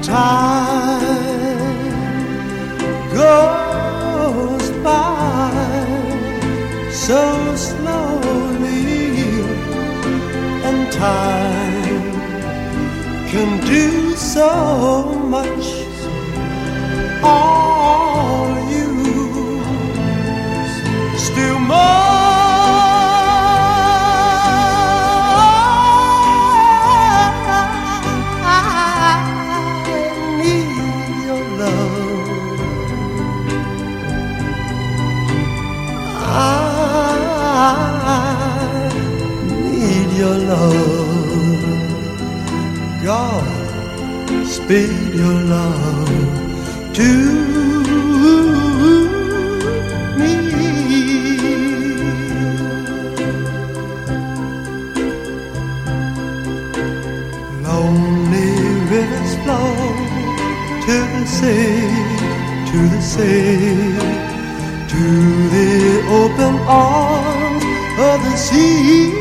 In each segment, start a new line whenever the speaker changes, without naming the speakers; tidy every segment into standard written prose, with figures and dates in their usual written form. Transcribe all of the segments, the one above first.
Time goes by so slowly, and time can do so much. All you still more. Your love, God, speed your love to me. Lonely rivers flow to the sea, to the sea, to the open arms of the sea.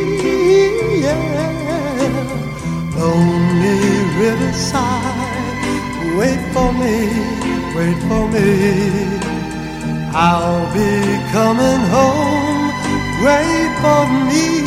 Lonely riverside, wait for me, wait for me. I'll be coming home, wait for me.